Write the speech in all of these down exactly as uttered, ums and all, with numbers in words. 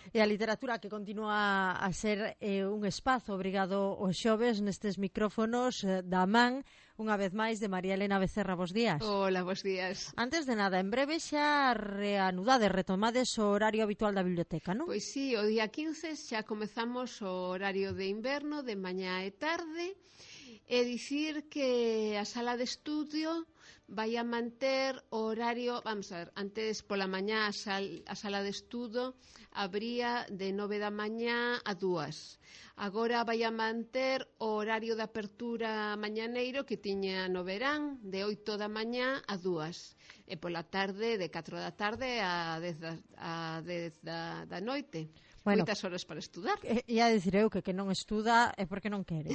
E a literatura que continúa a ser eh, un espazo obrigado os xoves nestes micrófonos eh, da man, unha vez máis, de María Elena Becerra. Bos días. Hola, bos días. Antes de nada, en breve xa reanudades, retomades o horario habitual da biblioteca, non? Pois sí, o día quince xa comezamos o horario de inverno, de mañá e tarde, e dicir que a sala de estudio vai a manter o horario, vamos a ver, antes pola mañá a, sal, a sala de estudo abría de nove da mañá a dúas. Agora vai a manter o horario de apertura mañaneiro que tiña no verán, de oito da mañá a dúas. E pola tarde, de catro da tarde a dez da, a dez da, da noite. Bueno, moitas horas para estudar. E ia dicir eu que que non estuda é porque non quere.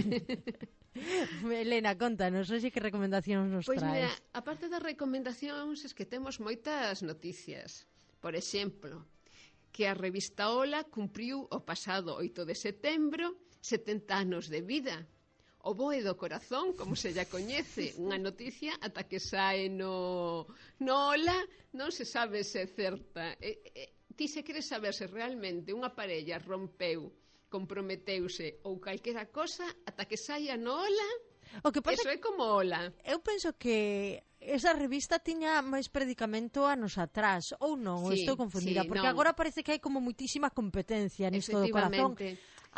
Elena, contanos, hoxe que recomendacións nos Pois traes? mira, aparte das recomendacións es que temos moitas noticias. Por exemplo, que a revista Ola cumpriu o pasado oito de setembro setenta anos de vida. O boe do corazón, como se lla coñece, unha noticia ata que sae no, no Ola, non se sabe se é certa. E, e, ti se queres saber se realmente unha parella rompeu, comprometeuse ou calquera cosa, ata que saia no Ola, O que pasa eso é como Ola. Eu penso que esa revista tiña máis predicamento anos atrás, ou non, ou Sí, estou confundida, sí, porque non. agora parece que hai como muitísima competencia nisto do corazón. Efectivamente.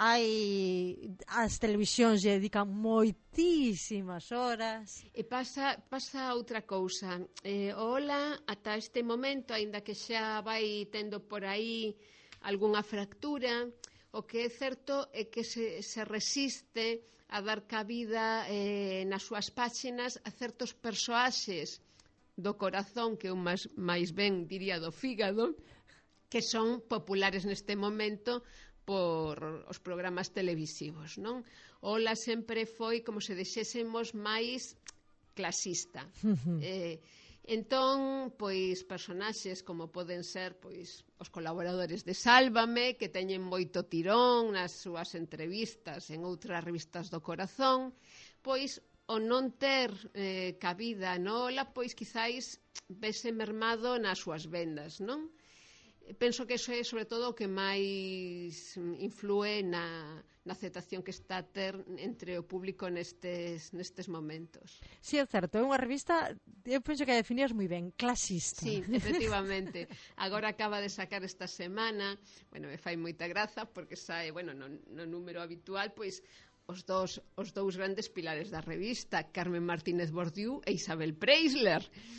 Hai as televisións lle dedican moitísimas horas. E pasa, pasa outra cousa. Eh, o Ola, ata este momento, aínda que xa vai tendo por aí algunha fractura, o que é certo é que se, se resiste a dar cabida eh, nas súas páxinas a certos persoaxes do corazón, que eu máis, máis ben diría do fígado, que son populares neste momento por os programas televisivos, non? Ola sempre foi como se dixésemos máis clasista. eh, entón, pois, personaxes como poden ser pois os colaboradores de Sálvame, que teñen moito tirón nas súas entrevistas en outras revistas do corazón, pois o non ter eh, cabida no Ola, pois quizáis vese mermado nas súas vendas, non? Penso que iso é sobre todo o que máis influe na, na aceptación que está a ter entre o público nestes, nestes momentos. Si, é certo, é unha revista, eu penso que a definías moi ben, clasista. Sí, efectivamente. Agora acaba de sacar esta semana, bueno, me fai moita graza porque sae, bueno, no, no número habitual, pois os dous, os dous grandes pilares da revista, Carmen Martínez Bordiú e Isabel Preisler.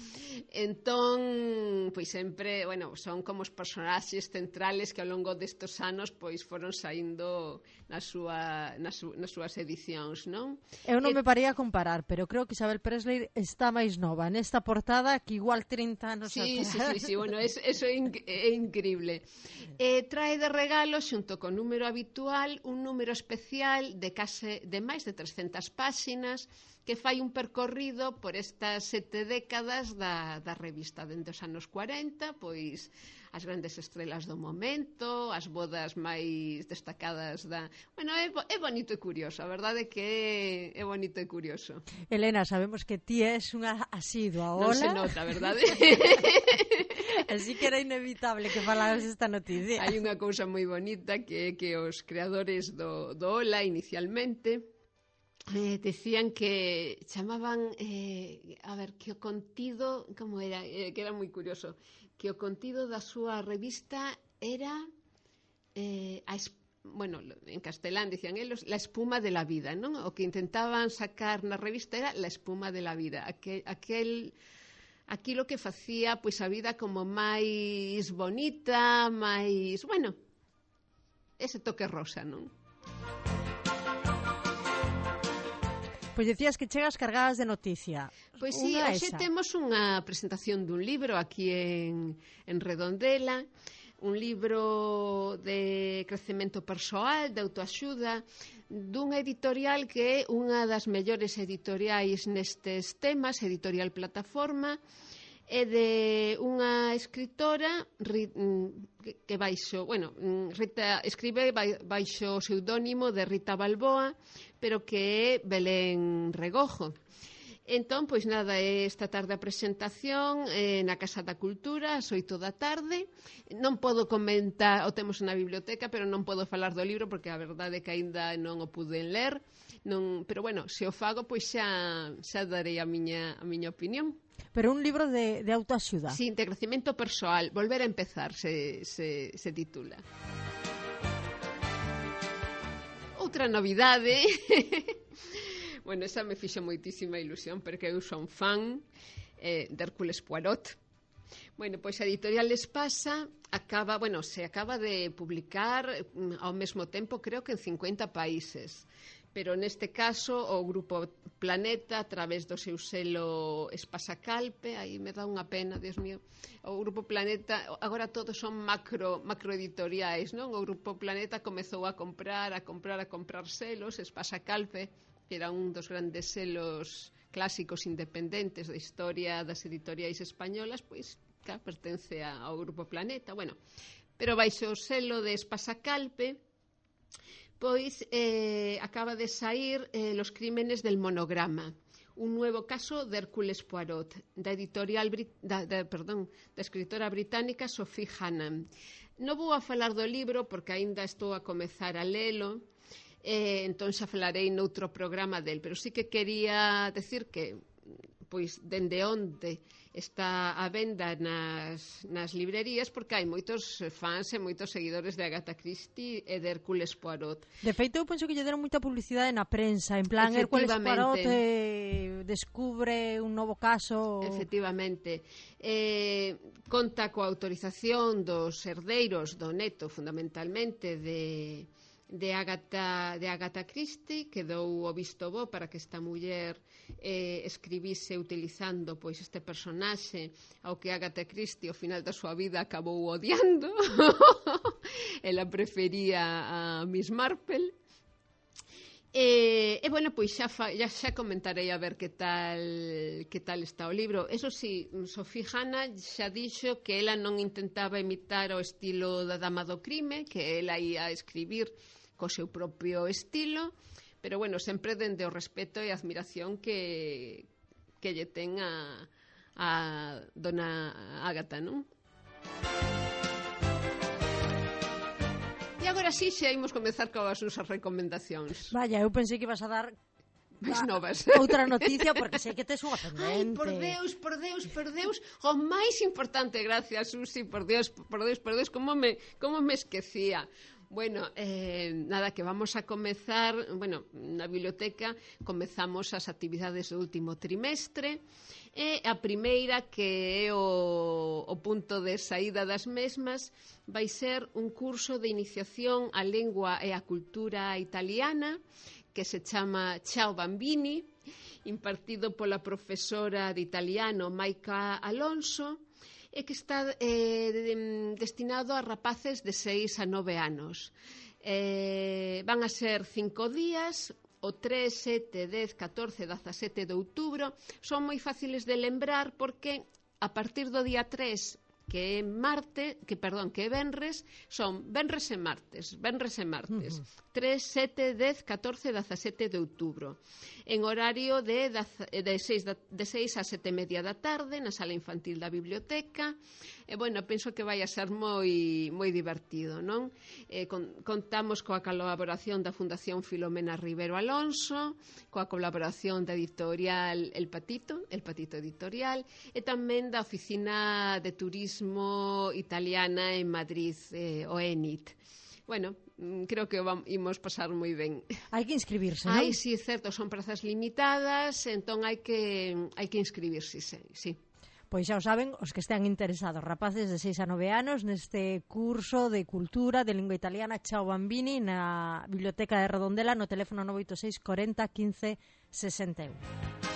Entón, pois sempre, bueno, son como os personaxes centrales que ao longo destes anos pois foron saindo na súa, nas, su, nas súas edicións, non? Eu non E... me paría a comparar, pero creo que Isabel Presley está máis nova nesta portada que igual trinta anos sí, atrás. Sí, sí, sí, bueno, es, eso é, inc é increíble. Eh, trae de regalo, xunto con número habitual, un número especial de case de máis de trescentas páxinas que fai un percorrido por estas sete décadas da, da revista, dende os anos cuarenta, pois as grandes estrelas do momento, as bodas máis destacadas da... Bueno, é, é bonito e curioso, a verdade é que é, é bonito e curioso. Elena, sabemos que ti és unha asidua, hola? Non se nota, a verdade? Así que era inevitable que falaras esta noticia. Hai unha cousa moi bonita que é que os creadores do, do Ola, inicialmente, Eh, decían que chamaban eh, a ver, que o contido como era, eh, que era moi curioso, que o contido da súa revista era eh, a es, bueno, en castelán dicían eles, la espuma de la vida, non? O que intentaban sacar na revista era la espuma de la vida, aquel, aquel aquilo que facía pois a vida como máis bonita, máis, bueno, ese toque rosa, non? Pois dicías que chegas cargadas de noticia. Pois sí, Unha hoxe esa. temos unha presentación dun libro aquí en, en Redondela, un libro de crecemento persoal, de autoaxuda, dunha editorial que é unha das mellores editoriais nestes temas, Editorial Plataforma, e de unha escritora que baixo, bueno, Rita escribe baixo o pseudónimo de Rita Balboa, pero que é Belén Regojo. Entón, pois nada, esta tarde a presentación eh, na Casa da Cultura, ás oito da tarde. Non podo comentar, o temos na biblioteca, pero non podo falar do libro porque a verdade é que aínda non o pude ler. Non, pero bueno, se o fago, pois xa, xa darei a miña, a miña opinión. Pero un libro de, de autoaxuda. Sí, de crecemento persoal, volver a empezar se, se, se titula. Outra novidade... Bueno, esa me fixa moitísima ilusión porque eu son fan eh, de Hércules Poirot. Bueno, pois a editorial Espasa acaba, bueno, se acaba de publicar ao mesmo tempo, creo que en cincuenta países. Pero neste caso o Grupo Planeta, a través do seu selo Espasa Calpe, aí me dá unha pena, Dios mío, o Grupo Planeta, agora todos son macro, macroeditoriais, non? O Grupo Planeta comezou a comprar, a comprar, a comprar selos, Espasa Calpe, que era un dos grandes selos clásicos independentes da historia das editoriais españolas, pois, claro, pertence ao Grupo Planeta, bueno, pero baixo o selo de Espasa Calpe, pois eh, acaba de sair eh, Los crímenes del monograma, un nuevo caso de Hércules Poirot, da editorial da, da, perdón, da escritora británica Sophie Hannam. Non vou a falar do libro porque aínda estou a comezar a lelo, eh, entón xa falarei noutro programa del, pero sí que quería decir que pois dende onde está a venda nas, nas librerías, porque hai moitos fans e moitos seguidores de Agatha Christie e de Hércules Poirot. De feito, eu penso que lle deron moita publicidade na prensa, en plan, Hércules Poirot eh, descubre un novo caso. Efectivamente. Eh, conta coa autorización dos herdeiros do neto, fundamentalmente, de... de Agatha, de Agatha Christie, que dou o visto bo para que esta muller eh, escribise utilizando pois este personaxe ao que Agatha Christie ao final da súa vida acabou odiando. Ela prefería a Miss Marple. E, e bueno, pois xa, fa, xa, xa comentarei a ver que tal, que tal está o libro. Eso sí, Sophie Hannam xa dixo que ela non intentaba imitar o estilo da Dama do Crime, que ela ia escribir co seu propio estilo, pero bueno, sempre dende o respeto e a admiración que, que lle ten a, a dona Agatha, non? E agora sí, xa imos comezar coas nosas recomendacións. Vaya, eu pensei que ibas a dar máis novas. Outra noticia, porque sei que tes unha pendente. Ai, por Deus, por Deus, por Deus, o máis importante, gracias, Susi, por Deus, por Deus, por Deus, como me, como me esquecía. Bueno, eh, nada, que vamos a comezar, bueno, na biblioteca comezamos as actividades do último trimestre, e a primeira, que é o, o punto de saída das mesmas, vai ser un curso de iniciación á lingua e á cultura italiana, que se chama Ciao Bambini, impartido pola profesora de italiano Maica Alonso, e que está eh, de, destinado a rapaces de seis a nove anos. Eh, van a ser cinco días, o tres, sete, dez, catorce, dezasete de outubro. Son moi fáciles de lembrar porque a partir do día tres, que é marte, que perdón, que é venres, son venres e martes, venres e martes. Uh-huh. tres, sete, dez, catorce, dezasete de outubro. En horario de, de, seis, de seis a sete e media da tarde, na sala infantil da biblioteca. E, bueno, penso que vai a ser moi, moi divertido, non? Eh, con, contamos coa colaboración da Fundación Filomena Rivero Alonso, coa colaboración da editorial El Patito, El Patito Editorial, e tamén da Oficina de Turismo Italiana en Madrid, eh, o ENIT. Bueno, creo que vamos, imos pasar moi ben. Hai que inscribirse, non? Ai, sí, certo, son prazas limitadas, entón hai que, hai que inscribirse, sí, sí. Pois xa o saben, os que estean interesados, rapaces de seis a nove anos, neste curso de cultura de lingua italiana Ciao Bambini na Biblioteca de Redondela, no teléfono nove oito seis, corenta, quince, sesenta e un.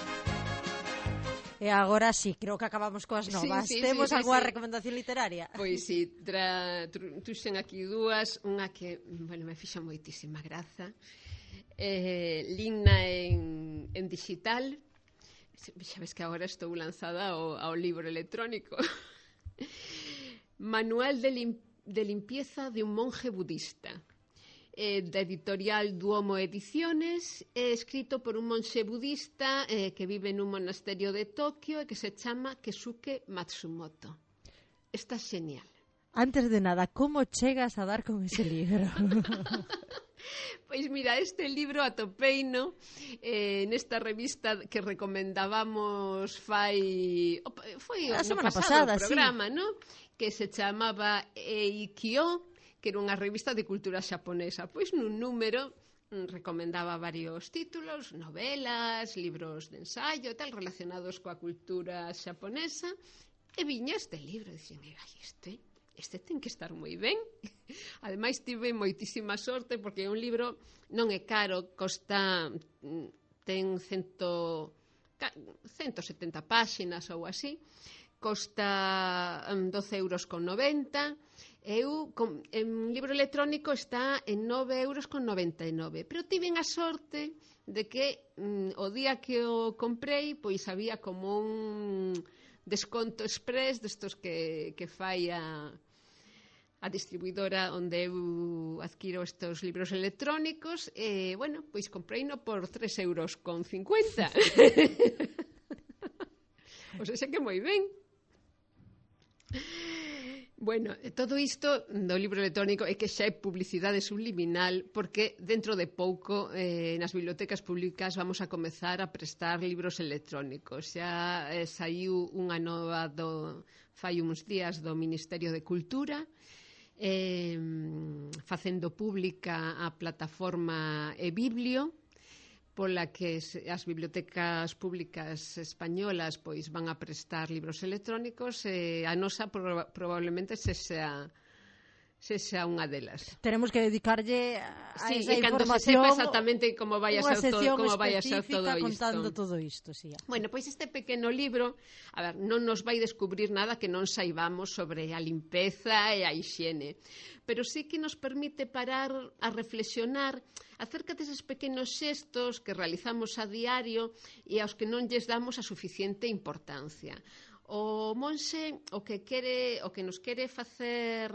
E agora sí, creo que acabamos coas novas. Sí, sí, Temos sí, sí, algunha sí. recomendación literaria? Pois sí, tra, tru, tuxen aquí dúas, unha que, bueno, me fixa moitísima graza. Eh, Ligna en, en digital. Xa ves que agora estou lanzada ao, ao libro electrónico. Manual de, lim, de limpieza de un monje budista. eh, da editorial Duomo Ediciones, é escrito por un monxe budista eh, que vive nun monasterio de Tokio e que se chama Kesuke Matsumoto. Está genial. Antes de nada, como chegas a dar con ese libro? Pois mira, este libro atopeino eh, nesta revista que recomendábamos fai foi a no semana pasado pasada, programa, sí. ¿no? Que se chamaba Eikyo, que era unha revista de cultura xaponesa. Pois nun número recomendaba varios títulos, novelas, libros de ensayo, tal, relacionados coa cultura xaponesa, e viña este libro, dicen, ai, este... este ten que estar moi ben. Ademais, tive moitísima sorte porque é un libro non é caro, costa ten cento, ciento setenta páxinas ou así, costa doce euros con noventa. Eu, com, en libro electrónico está en nove euros con noventa e nove, pero tiven a sorte de que mm, o día que o comprei, pois había como un desconto express destos que, que fai a a distribuidora onde eu adquiro estes libros electrónicos e, bueno, pois compreino por tres euros con cincuenta. O sea, que moi ben. Bueno, todo isto do libro electrónico é que xa é publicidade subliminal porque dentro de pouco eh, nas bibliotecas públicas vamos a comezar a prestar libros electrónicos. Xa eh, saiu unha nova do, fai uns días do Ministerio de Cultura eh, facendo pública a plataforma eBiblio, pola que as bibliotecas públicas españolas pois van a prestar libros electrónicos e a nosa proba, probablemente se xa se xa unha delas. Tenemos que dedicarlle a sí, esa e cando información se sepa exactamente como vai a ser todo, como vai a ser todo isto. Contando todo isto, sí. Bueno, pois este pequeno libro, a ver, non nos vai descubrir nada que non saibamos sobre a limpeza e a hixiene, pero sí que nos permite parar a reflexionar acerca deses pequenos xestos que realizamos a diario e aos que non lles damos a suficiente importancia. O monxe o que quere, o que nos quere facer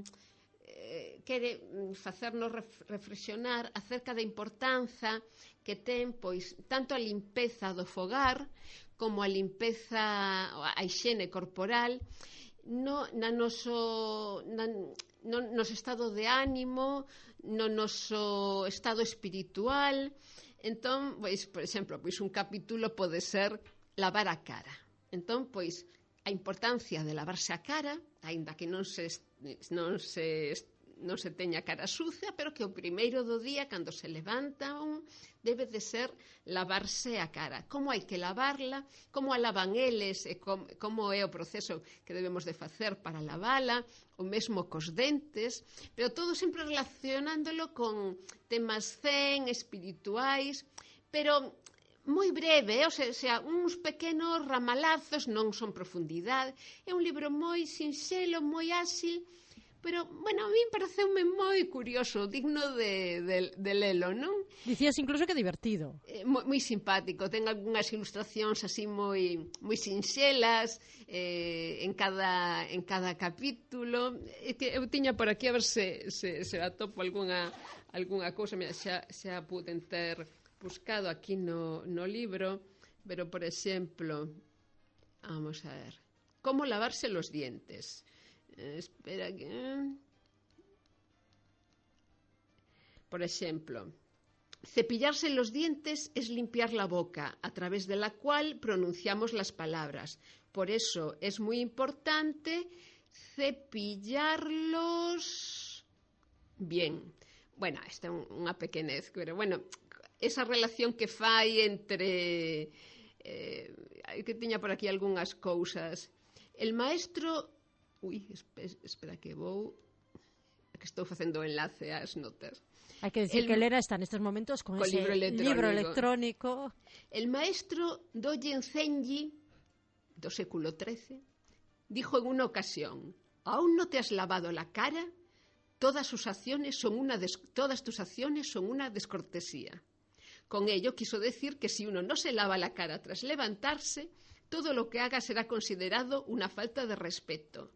quere facernos reflexionar acerca da importanza que ten pois tanto a limpeza do fogar como a limpeza, a hixiene corporal no, na noso, na, no noso estado de ánimo, no noso estado espiritual. Entón, pois, por exemplo, pois un capítulo pode ser lavar a cara. Entón, pois, a importancia de lavarse a cara, aínda que non se, non se non se teña cara sucia, pero que o primeiro do día, cando se levanta un, debe de ser lavarse a cara. Como hai que lavarla, como a lavan eles, e com, como é o proceso que debemos de facer para lavala, o mesmo cos dentes, pero todo sempre relacionándolo con temas zen, espirituais, pero moi breve, o sea, o sea, uns pequenos ramalazos, non son profundidade. É un libro moi sinxelo, moi áxil, pero, bueno, a mí pareceume moi curioso, digno de, de, de lelo, non? Dicías incluso que divertido. Eh, moi, moi simpático, ten algunhas ilustracións así moi moi sinxelas eh, en, cada, en cada capítulo. É que eu tiña por aquí a ver se, se, se atopo algunha, algunha cousa, mira, xa, xa puden ter buscado aquí no, no libro, pero, por exemplo, vamos a ver, como lavarse los dientes. Eh, espera que... Por ejemplo, cepillarse los dientes es limpiar la boca, a través de la cual pronunciamos las palabras. Por eso es muy importante cepillarlos bien. Bueno, esta é unha pequenez, pero bueno, esa relación que fai entre... Eh, que tiña por aquí algunhas cousas. El maestro... Ui, espera que vou... que estou facendo o enlace ás notas. Hai que decir el, que Lera está nestes momentos con, con ese libro electrónico. libro electrónico. El maestro Dogen Zenji, do século trece, dijo en una ocasión: ¿aún no te has lavado la cara? Todas sus acciones son una des... todas tus acciones son una descortesía. Con ello quiso decir que si uno no se lava la cara tras levantarse, todo lo que haga será considerado una falta de respeto.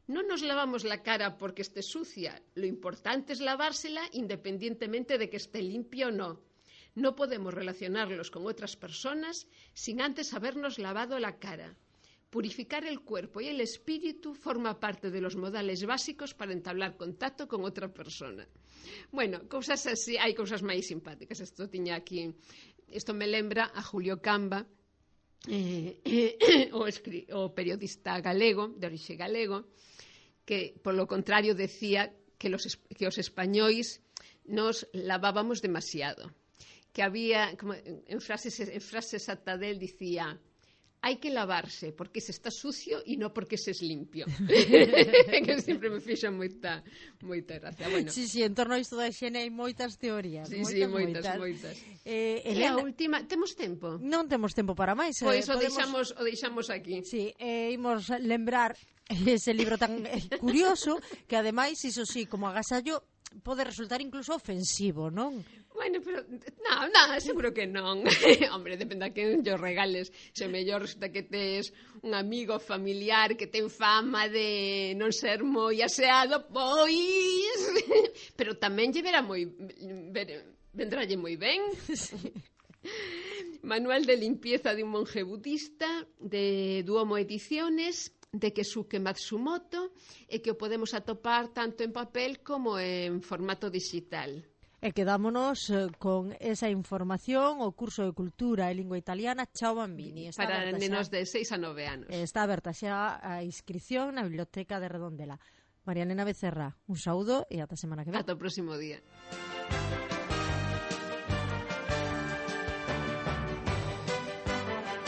Non nos lavamos la cara porque esté sucia. Lo importante es lavársela independientemente de que esté limpia o no. No podemos relacionarlos con otras personas sin antes habernos lavado la cara. Purificar el cuerpo y el espíritu forma parte de los modales básicos para entablar contacto con otra persona. Bueno, cousas así, hai cousas máis simpáticas. Isto tiña aquí, isto me lembra a Julio Camba, eh, eh, o, escri, o periodista galego, de orixe galego, que, polo contrario, decía que, los, que os españois nos lavábamos demasiado. Que había, como en frases, en frases exacta del, dicía: hai que lavarse porque se está sucio e non porque se es limpio. Que sempre me fixa moita, moita gracia. Bueno. Sí, sí, en torno a isto da higiene hai moitas teorías. Sí, moitas, sí, moitas, moitas. moitas. Eh, E a última, temos tempo? Non temos tempo para máis. Pois eh, o, podemos... deixamos, o deixamos aquí. Sí, eh, imos lembrar ese libro tan eh, curioso que ademais, iso sí, como agasallo, pode resultar incluso ofensivo, non? Bueno, pero, non, non, seguro que non. Hombre, depende a quen yo regales. Se mellor resulta que tes un amigo familiar que ten fama de non ser moi aseado, pois... Pero tamén lle verá moi... Ver, vendralle moi ben. Sí. Manual de limpieza de un monje budista, de Duomo Ediciones, de Keisuke Matsumoto, e que o podemos atopar tanto en papel como en formato digital. E quedámonos eh, con esa información, o curso de Cultura e Lingua Italiana Ciao Bambini. Está para nenos de seis a nove anos. Está aberta xa a inscripción na Biblioteca de Redondela. María Elena Becerra, un saúdo e ata semana que ven. Ata o próximo día.